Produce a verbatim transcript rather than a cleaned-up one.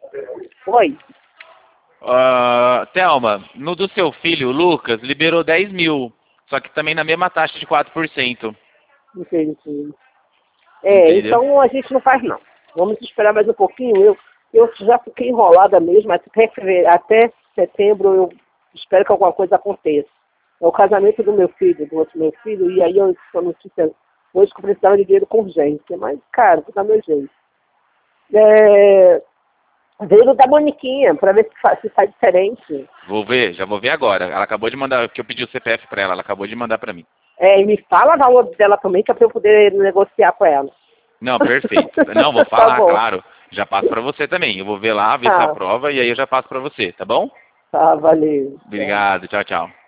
Oi. Uh, Thelma, no do seu filho, o Lucas, liberou dez mil. Só que também na mesma taxa de quatro por cento. Entendi. É, Entendeu? então a gente não faz não. Vamos esperar mais um pouquinho. Eu, eu já fiquei enrolada mesmo, até, fevereiro- até setembro eu espero que alguma coisa aconteça. É o casamento do meu filho, do outro meu filho, e aí eu estou notícia hoje que eu precisava de dinheiro com urgência. Mas, cara, vou dar meu jeito. É, veio da Moniquinha, para ver se faz, se faz diferente. Vou ver, já vou ver agora. Ela acabou de mandar, que eu pedi o C P F pra ela, ela acabou de mandar pra mim. É, e me fala o valor dela também, que é para eu poder negociar com ela. Não, perfeito. Não, vou Tá falar, bom. claro. Já passo pra você também. Eu vou ver lá, ver se Tá, aprova e aí eu já passo pra você, tá bom? tá, valeu. Tchau. Obrigado, tchau, tchau.